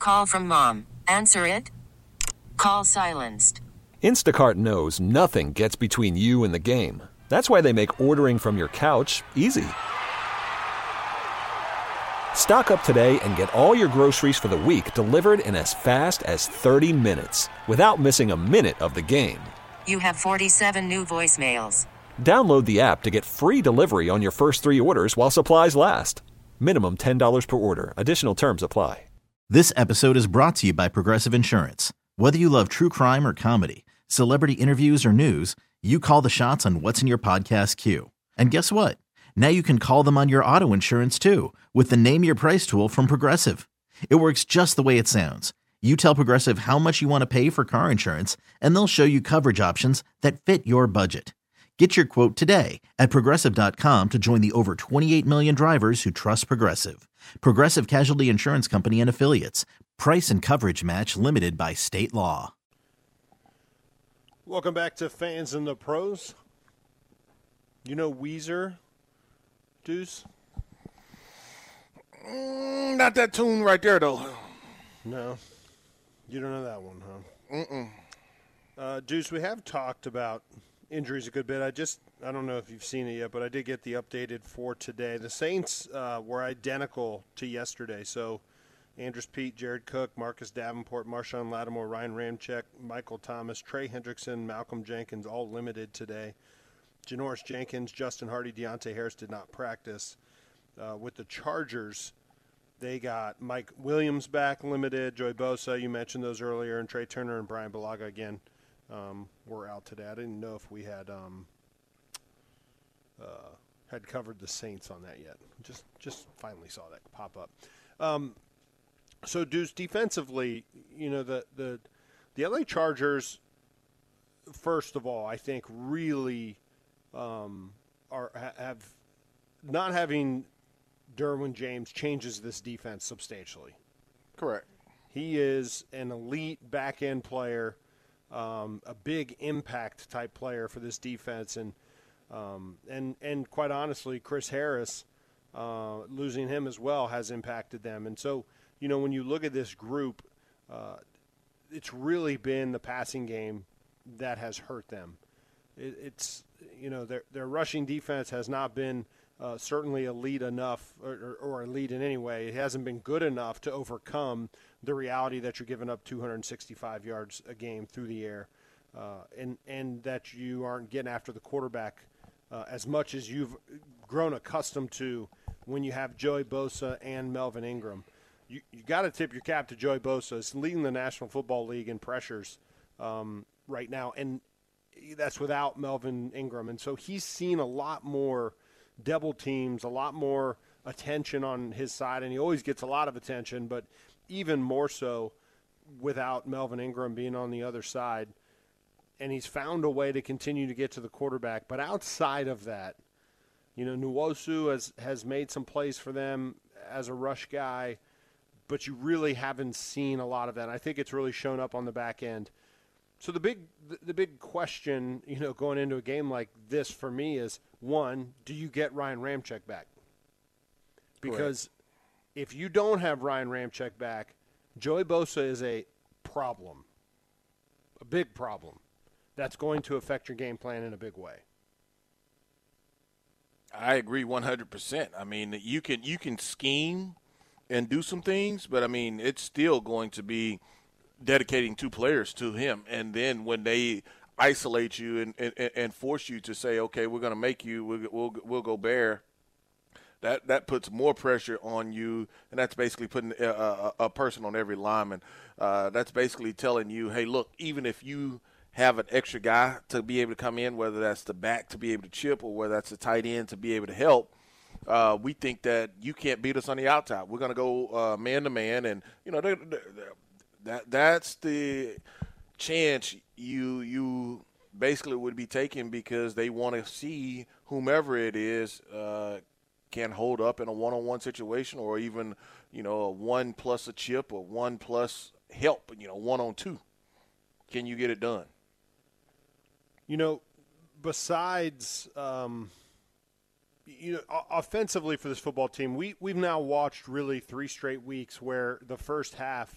Call from mom. Answer it. Call silenced. Instacart knows nothing gets between you and the game. That's why they make ordering from your couch easy. Stock up today and get all your groceries for the week delivered in as fast as 30 minutes without missing a minute of the game. You have 47 new voicemails. Download the app to get free delivery on your first 3 orders while supplies last. Minimum $10 per order. Additional terms apply. This episode is brought to you by Progressive Insurance. Whether you love true crime or comedy, celebrity interviews or news, you call the shots on what's in your podcast queue. And guess what? Now you can call them on your auto insurance too with the Name Your Price tool from Progressive. It works just the way it sounds. You tell Progressive how much you want to pay for car insurance, and they'll show you coverage options that fit your budget. Get your quote today at Progressive.com to join the over 28 million drivers who trust Progressive. Progressive Casualty Insurance Company and Affiliates. Price and coverage match limited by state law. Welcome back to Fans and the Pros. You know Weezer, Deuce? Not that tune right there, though. No. You don't know that one, huh? Deuce, we have talked about injuries a good bit. I don't know if you've seen it yet, but I did get the updated for today. The Saints were identical to yesterday. So Andrus Peat, Jared Cook, Marcus Davenport, Marshawn Lattimore, Ryan Ramczyk, Michael Thomas, Trey Hendrickson, Malcolm Jenkins, all limited today. Janoris Jenkins, Justin Hardy, Deontay Harris did not practice. With the Chargers, they got Mike Williams back limited, Joey Bosa, you mentioned those earlier, and Trey Turner and Brian Bulaga again were out today. I didn't know if we had covered the Saints on that yet. Just finally saw that pop up. So, Deuce, defensively, you know, the LA Chargers, first of all, I think really have not having Derwin James changes this defense substantially. Correct. He is an elite back-end player, a big impact type player for this defense, and quite honestly, Chris Harris, losing him as well has impacted them. And so, you know, when you look at this group, it's really been the passing game that has hurt them. It's you know, their rushing defense has not been certainly elite enough or elite in any way. It hasn't been good enough to overcome the reality that you're giving up 265 yards a game through the air, and that you aren't getting after the quarterback as much as you've grown accustomed to when you have Joey Bosa and Melvin Ingram. You got to tip your cap to Joey Bosa. He's leading the National Football League in pressures right now, and that's without Melvin Ingram. And so he's seen a lot more double teams, a lot more attention on his side, and he always gets a lot of attention, but even more so without Melvin Ingram being on the other side. And he's found a way to continue to get to the quarterback. But outside of that, you know, Nwosu has made some plays for them as a rush guy, but you really haven't seen a lot of that. I think it's really shown up on the back end. So the big question, you know, going into a game like this for me is, one, do you get Ryan Ramczyk back? Because if you don't have Ryan Ramczyk back, Joey Bosa is a problem, a big problem. That's going to affect your game plan in a big way. I agree 100%. I mean, you can scheme and do some things, but, I mean, it's still going to be dedicating 2 players to him. And then when they isolate you and force you to say, okay, we're going to make you, we'll go bare, that puts more pressure on you, and that's basically putting a person on every lineman. That's basically telling you, hey, look, even if you have an extra guy to be able to come in, whether that's the back to be able to chip or whether that's the tight end to be able to help, we think that you can't beat us on the outside. We're going to go man-to-man, and, you know, that's the chance you basically would be taking, because they want to see whomever it is can hold up in a one-on-one situation, or even, you know, a 1 plus a chip or 1 plus help, you know, 1-on-2. Can you get it done? You know, besides, offensively for this football team, we've now watched really 3 straight weeks where the first half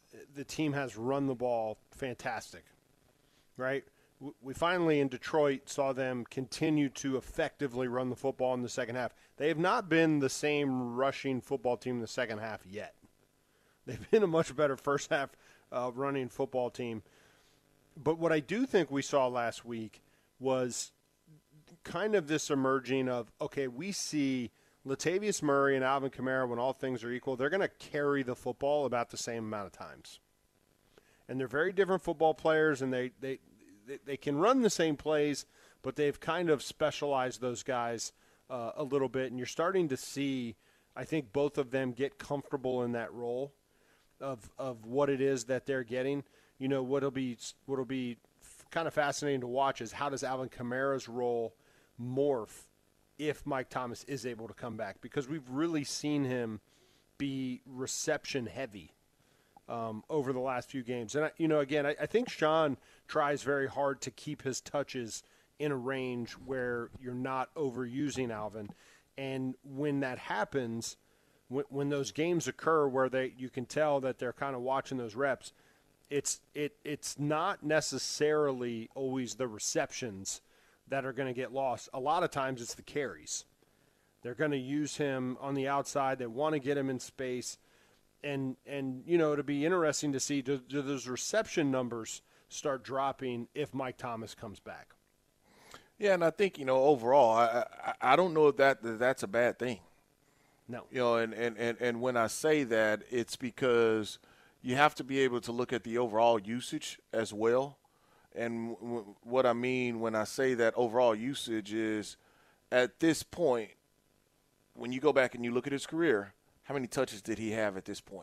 the team has run the ball fantastic, right? We finally in Detroit saw them continue to effectively run the football in the second half. They have not been the same rushing football team in the second half yet. They've been a much better first half running football team. But what I do think we saw last week was kind of this emerging of, okay, we see Latavius Murray and Alvin Kamara, when all things are equal, they're going to carry the football about the same amount of times. And they're very different football players, and they can run the same plays, but they've kind of specialized those guys a little bit. And you're starting to see, I think, both of them get comfortable in that role of what it is that they're getting. You know, what'll be kind of fascinating to watch is how does Alvin Kamara's role morph if Mike Thomas is able to come back, because we've really seen him be reception heavy over the last few games. And, I think Sean tries very hard to keep his touches in a range where you're not overusing Alvin. And when that happens, when those games occur where you can tell that they're kind of watching those reps, it's not necessarily always the receptions that are going to get lost. A lot of times it's the carries. They're going to use him on the outside. They want to get him in space. And it'll be interesting to see, do those reception numbers start dropping if Mike Thomas comes back? Yeah, and I think, overall, I don't know if that's a bad thing. No. And when I say that, it's because you have to be able to look at the overall usage as well. And what I mean when I say that overall usage is, at this point, when you go back and you look at his career, how many touches did he have at this point?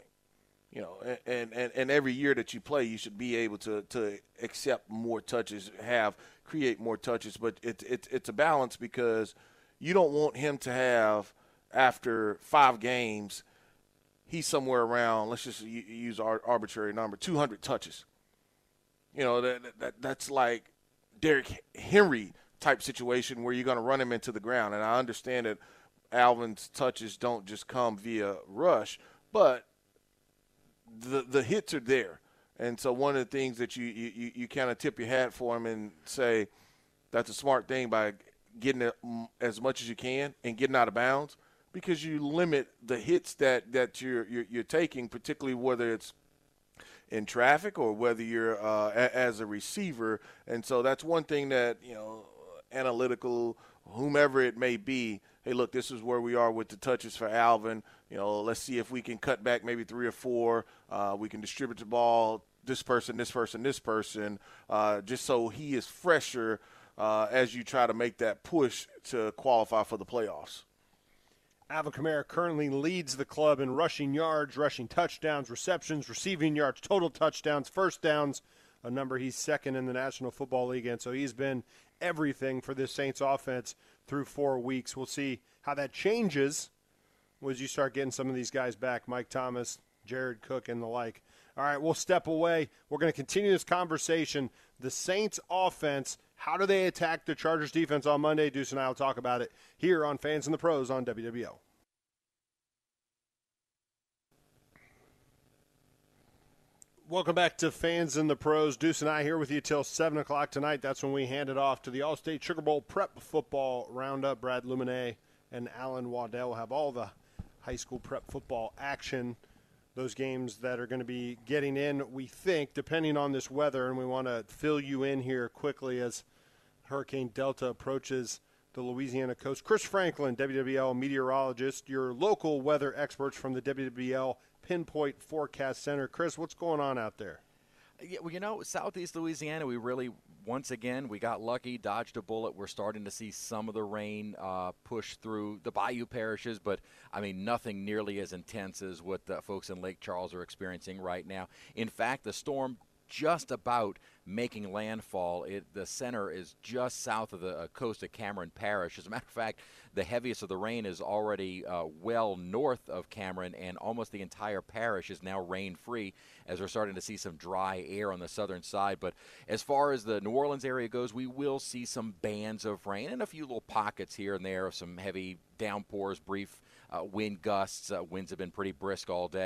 And every year that you play, you should be able to accept more touches, create more touches. But it's a balance, because you don't want him to have, after 5 games, he's somewhere around, let's just use our arbitrary number, 200 touches. That's like Derrick Henry type situation where you're going to run him into the ground. And I understand that Alvin's touches don't just come via rush, but the hits are there. And so one of the things that you kind of tip your hat for him and say that's a smart thing by getting it as much as you can and getting out of bounds, because you limit the hits that you're taking, particularly whether it's in traffic or whether you're as a receiver. And so that's one thing that, analytical, whomever it may be, hey, look, this is where we are with the touches for Alvin. Let's see if we can cut back maybe 3 or 4. We can distribute the ball, this person, just so he is fresher as you try to make that push to qualify for the playoffs. Alvin Kamara currently leads the club in rushing yards, rushing touchdowns, receptions, receiving yards, total touchdowns, first downs, a number he's second in the National Football League. And so he's been everything for this Saints offense through 4 weeks. We'll see how that changes as you start getting some of these guys back, Mike Thomas, Jared Cook, and the like. All right, we'll step away. We're going to continue this conversation. The Saints offense, how do they attack the Chargers defense on Monday? Deuce and I will talk about it here on Fans and the Pros on WWL. Welcome back to Fans and the Pros. Deuce and I here with you till 7 o'clock tonight. That's when we hand it off to the All-State Sugar Bowl Prep Football Roundup. Brad Luminet and Alan Waddell will have all the high school prep football action. Those games that are going to be getting in, we think, depending on this weather, and we want to fill you in here quickly as Hurricane Delta approaches the Louisiana coast. Chris Franklin, WWL meteorologist, your local weather experts from the WWL Pinpoint Forecast Center. Chris, what's going on out there? Yeah, well, southeast Louisiana, we got lucky, dodged a bullet. We're starting to see some of the rain push through the bayou parishes, but, nothing nearly as intense as what the folks in Lake Charles are experiencing right now. In fact, the storm just about making landfall. The center is just south of the coast of Cameron Parish. As a matter of fact, the heaviest of the rain is already well north of Cameron, and almost the entire parish is now rain-free as we're starting to see some dry air on the southern side. But as far as the New Orleans area goes, we will see some bands of rain and a few little pockets here and there of some heavy downpours, brief wind gusts. Winds have been pretty brisk all day.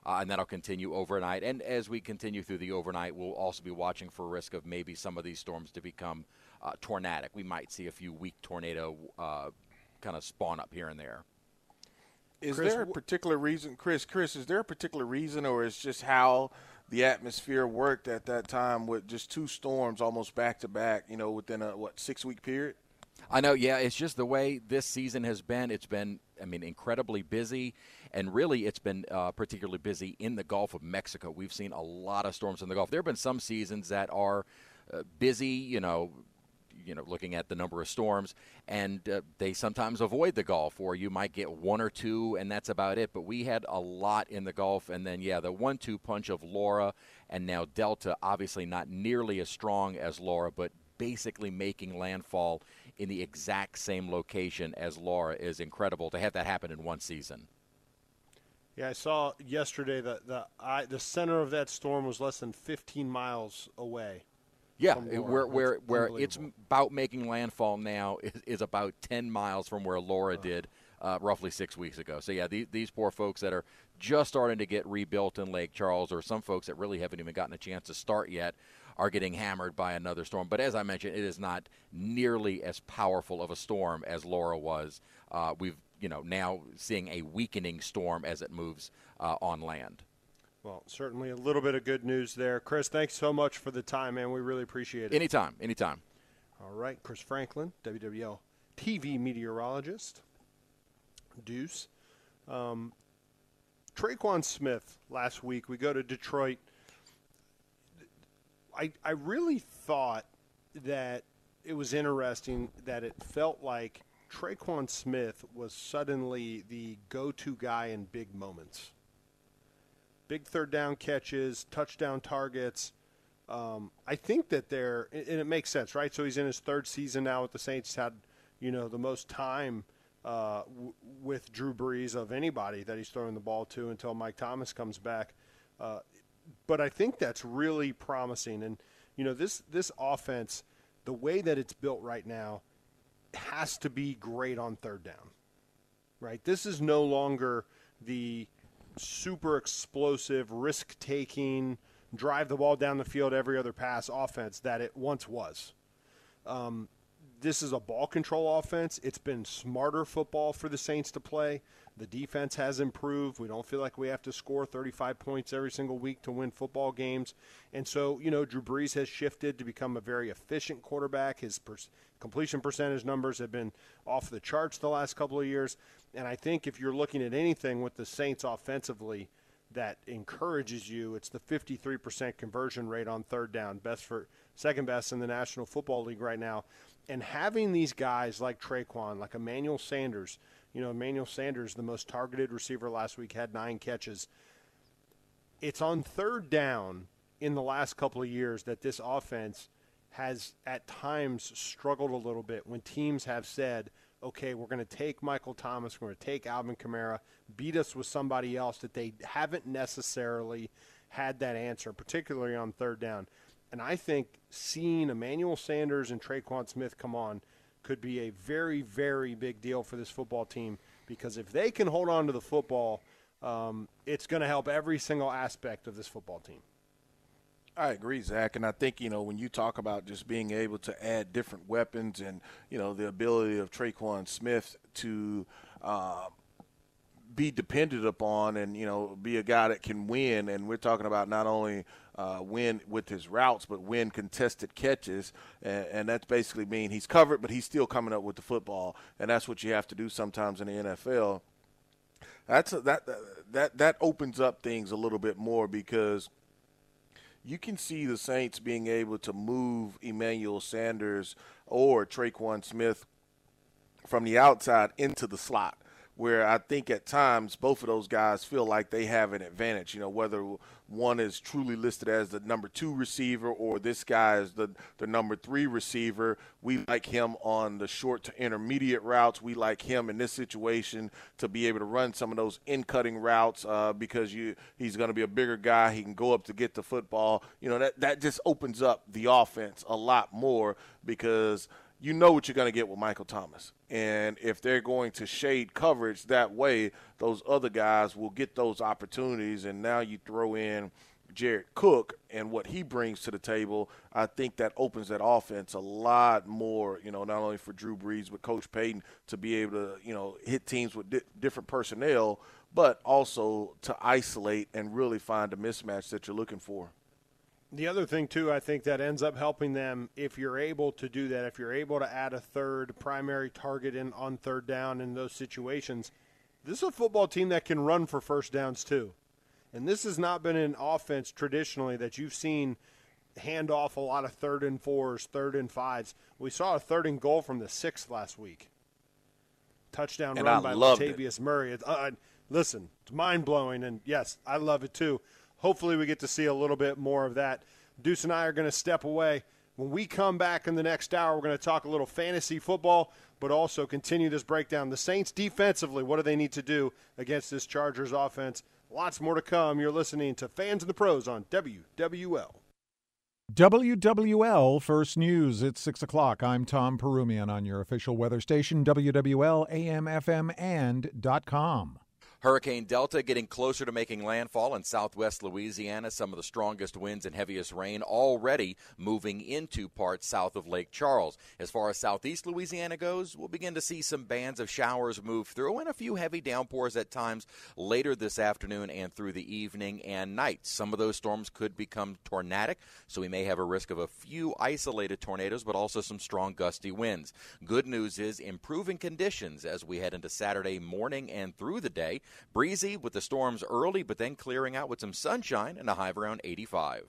and that'll continue overnight. And as we continue through the overnight, we'll also be watching for risk of maybe some of these storms to become tornadic. We might see a few weak tornado kind of spawn up here and there. Is there a particular reason, Chris, is there a particular reason, or is just how the atmosphere worked at that time with just two storms almost back-to-back, within a, 6-week period? I know, yeah, it's just the way this season has been. It's been, incredibly busy, and really it's been particularly busy in the Gulf of Mexico. We've seen a lot of storms in the Gulf. There have been some seasons that are busy, looking at the number of storms, and they sometimes avoid the Gulf, or you might get one or two, and that's about it. But we had a lot in the Gulf, and then, the 1-2 punch of Laura and now Delta, obviously not nearly as strong as Laura, but basically making landfall in the exact same location as Laura is incredible to have that happen in one season. Yeah, I saw yesterday that the center of that storm was less than 15 miles away. Yeah, where it's about making landfall now is about 10 miles from where Laura did roughly 6 weeks ago. So, yeah, these poor folks that are just starting to get rebuilt in Lake Charles, or some folks that really haven't even gotten a chance to start yet, are getting hammered by another storm. But as I mentioned, it is not nearly as powerful of a storm as Laura was. We've, now seeing a weakening storm as it moves on land. Well, certainly a little bit of good news there. Chris, thanks so much for the time, man. We really appreciate it. Anytime. All right, Chris Franklin, WWL TV meteorologist. Deuce. Traquan Smith last week. We go to Detroit. I really thought that it was interesting that it felt like Traquan Smith was suddenly the go-to guy in big moments. Big third down catches, touchdown targets. I think that and it makes sense, right? So he's in his third season now with the Saints. He's had, the most time with Drew Brees of anybody that he's throwing the ball to until Mike Thomas comes back. But I think that's really promising. And, this offense, the way that it's built right now, has to be great on third down, right? This is no longer the super explosive, risk-taking, drive the ball down the field every other pass offense that it once was. This is a ball control offense. It's been smarter football for the Saints to play. The defense has improved. We don't feel like we have to score 35 points every single week to win football games. And so, Drew Brees has shifted to become a very efficient quarterback. His completion percentage numbers have been off the charts the last couple of years. And I think if you're looking at anything with the Saints offensively that encourages you, it's the 53% conversion rate on third down, second best in the National Football League right now. And having these guys like Traquan, like Emmanuel Sanders, Emmanuel Sanders, the most targeted receiver last week, had 9 catches. It's on third down in the last couple of years that this offense has at times struggled a little bit when teams have said, okay, we're going to take Michael Thomas, we're going to take Alvin Kamara, beat us with somebody else that they haven't necessarily had that answer, particularly on third down. And I think seeing Emmanuel Sanders and Traquan Smith come on could be a very, very big deal for this football team, because if they can hold on to the football, it's going to help every single aspect of this football team. I agree, Zach, and I think, when you talk about just being able to add different weapons and, the ability of Traquan Smith to be depended upon and, be a guy that can win, and we're talking about not only win with his routes but win contested catches, and that's basically mean he's covered but he's still coming up with the football, and that's what you have to do sometimes in the NFL. That opens up things a little bit more, because you can see the Saints being able to move Emmanuel Sanders or Traquan Smith from the outside into the slot, where I think at times both of those guys feel like they have an advantage, whether one is truly listed as the number 2 receiver or this guy is the number 3 receiver. We like him on the short to intermediate routes. We like him in this situation to be able to run some of those in-cutting routes because he's going to be a bigger guy. He can go up to get the football. That just opens up the offense a lot more, because you know what you're going to get with Michael Thomas. And if they're going to shade coverage that way, those other guys will get those opportunities. And now you throw in Jared Cook and what he brings to the table. I think that opens that offense a lot more, not only for Drew Brees, but Coach Payton to be able to, hit teams with different personnel, but also to isolate and really find a mismatch that you're looking for. The other thing, too, I think that ends up helping them, if you're able to do that, if you're able to add a third primary target in on third down in those situations, this is a football team that can run for first downs, too. And this has not been an offense traditionally that you've seen hand off a lot of 3rd and 4s, 3rd and 5s. We saw a 3rd and goal from the 6th last week. Touchdown run by Latavius Murray. Listen, it's mind-blowing, and, yes, I love it, too. Hopefully we get to see a little bit more of that. Deuce and I are going to step away. When we come back in the next hour, we're going to talk a little fantasy football, but also continue this breakdown. The Saints defensively, what do they need to do against this Chargers offense? Lots more to come. You're listening to Fans and the Pros on WWL. WWL First News. It's 6 o'clock. I'm Tom Perumian on your official weather station, WWL, AM, FM, and .com. Hurricane Delta getting closer to making landfall in southwest Louisiana. Some of the strongest winds and heaviest rain already moving into parts south of Lake Charles. As far as southeast Louisiana goes, we'll begin to see some bands of showers move through and a few heavy downpours at times later this afternoon and through the evening and night. Some of those storms could become tornadic, so we may have a risk of a few isolated tornadoes, but also some strong gusty winds. Good news is improving conditions as we head into Saturday morning and through the day. Breezy with the storms early, but then clearing out with some sunshine and a high of around 85.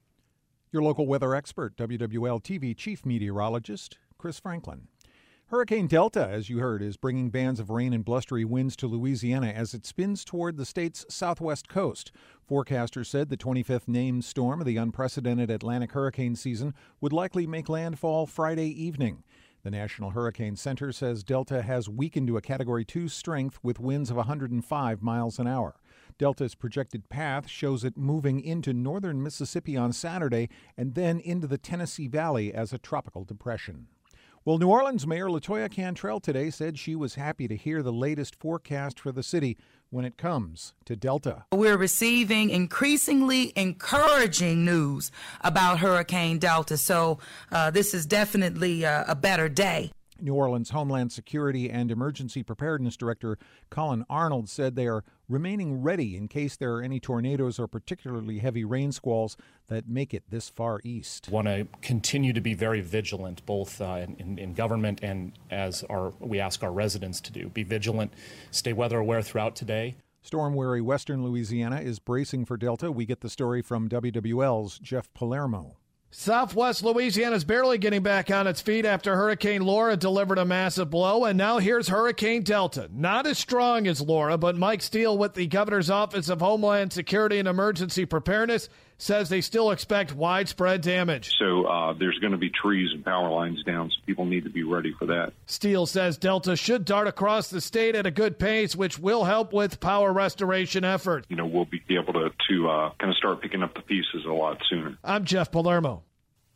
Your local weather expert, WWL TV Chief Meteorologist Chris Franklin. Hurricane Delta, as you heard, is bringing bands of rain and blustery winds to Louisiana as it spins toward the state's southwest coast. Forecasters said the 25th named storm of the unprecedented Atlantic hurricane season would likely make landfall Friday evening. The National Hurricane Center says Delta has weakened to a Category 2 strength with winds of 105 miles an hour. Delta's projected path shows it moving into northern Mississippi on Saturday and then into the Tennessee Valley as a tropical depression. Well, New Orleans Mayor LaToya Cantrell today said she was happy to hear the latest forecast for the city when it comes to Delta. We're receiving increasingly encouraging news about Hurricane Delta, so this is definitely a better day. New Orleans Homeland Security and Emergency Preparedness Director Colin Arnold said they are remaining ready in case there are any tornadoes or particularly heavy rain squalls that make it this far east. Want to continue to be very vigilant, both in government and as we ask our residents to do. Be vigilant, stay weather aware throughout today. Storm-weary western Louisiana is bracing for Delta. We get the story from WWL's Jeff Palermo. Southwest Louisiana is barely getting back on its feet after Hurricane Laura delivered a massive blow, and now here's Hurricane Delta. Not as strong as Laura, but Mike Steele with the Governor's Office of Homeland Security and Emergency Preparedness says they still expect widespread damage. So there's going to be trees and power lines down, so people need to be ready for that. Steele says Delta should dart across the state at a good pace, which will help with power restoration efforts. We'll be able to kind of start picking up the pieces a lot sooner. I'm Jeff Palermo.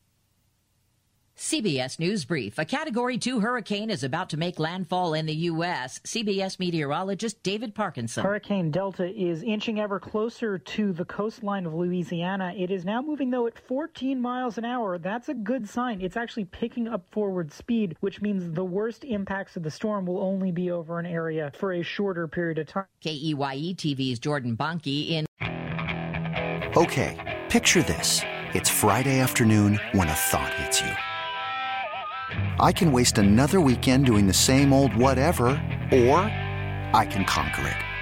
CBS News Brief. A Category 2 hurricane is about to make landfall in the U.S. CBS meteorologist David Parkinson. Hurricane Delta is inching ever closer to the coastline of Louisiana. It is now moving, though, at 14 miles an hour. That's a good sign. It's actually picking up forward speed, which means the worst impacts of the storm will only be over an area for a shorter period of time. KEYE TV's Jordan Bonke in. Okay, picture this. It's Friday afternoon when a thought hits you. I can waste another weekend doing the same old whatever, or I can conquer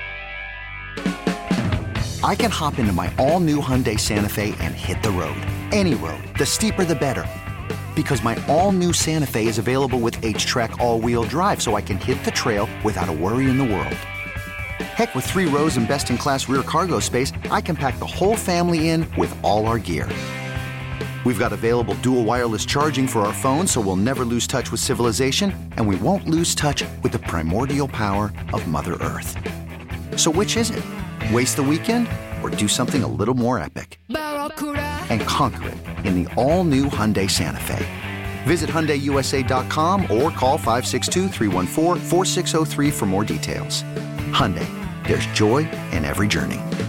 it. I can hop into my all-new Hyundai Santa Fe and hit the road. Any road. The steeper, the better. Because my all-new Santa Fe is available with H-Track all-wheel drive, so I can hit the trail without a worry in the world. Heck, with 3 rows and best-in-class rear cargo space, I can pack the whole family in with all our gear. We've got available dual wireless charging for our phones, so we'll never lose touch with civilization, and we won't lose touch with the primordial power of Mother Earth. So which is it? Waste the weekend or do something a little more epic? And conquer it in the all-new Hyundai Santa Fe. Visit HyundaiUSA.com or call 562-314-4603 for more details. Hyundai, there's joy in every journey.